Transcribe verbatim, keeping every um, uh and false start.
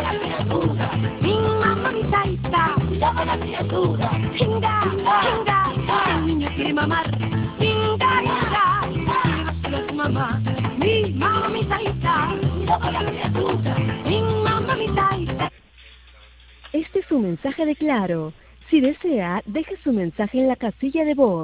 con la criatura. Mi mamá mi taita, cuidado con la criatura. Hinga, hinga, el niño quiere mamar. Hinga, hinga, llévaselo a su mamá. Mi mamá mi taita, cuidado con la criatura. Mi mamá mi taita. Este es un mensaje de Claro. Si desea, deje su mensaje en la casilla de voz.